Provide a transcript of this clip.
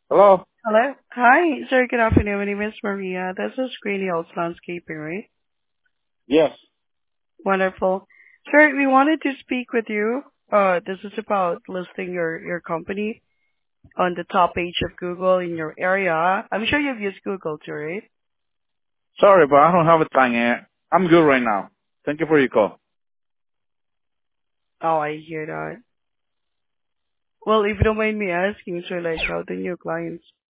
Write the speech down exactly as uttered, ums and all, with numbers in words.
Hello? Hello. Hi, sir. Good afternoon. My name is Maria. This is Green Hills Landscaping, right? Yes. Wonderful. Sir, we wanted to speak with you. Uh, this is about listing your, your company on the top page of Google in your area. I'm sure you've used Google too, right? Sorry, but I don't have a time yet. I'm good right now. Thank you for your call. Oh, I hear that. Well, if you don't mind me asking, sir, like, how the new clients